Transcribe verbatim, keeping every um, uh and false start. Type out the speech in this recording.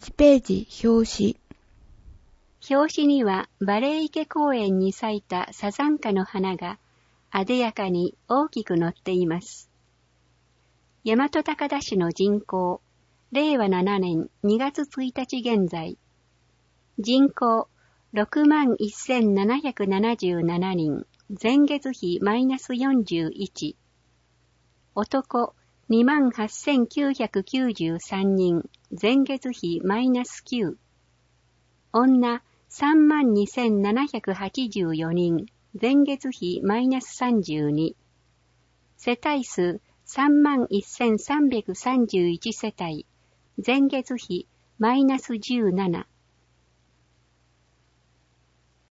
ちページ表紙。 表紙にはバレー池公園に咲いたサザンカの花があでやかに大きく載っています。大和高田市の人口、れいわななねんにがつついたち現在、人口ろくまんせんななひゃくななじゅうななにん、前月比マイナスよんじゅういち、男にまんはっせんきゅうひゃくきゅうじゅうさんにん、前月比マイナスきゅう、女さんまんにせんななひゃくはちじゅうよにん、前月比マイナスさんじゅうに、世帯数さんまんせんさんびゃくさんじゅういち世帯、前月比マイナスじゅうなな、